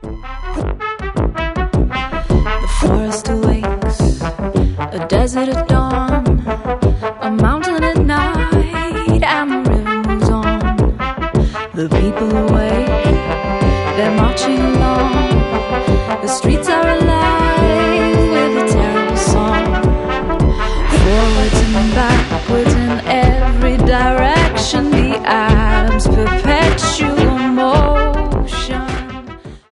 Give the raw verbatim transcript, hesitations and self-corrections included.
The forest awakes, a desert at dawn, a mountain at night, and the river moves on. The people awake, they're marching along, the streets are alive.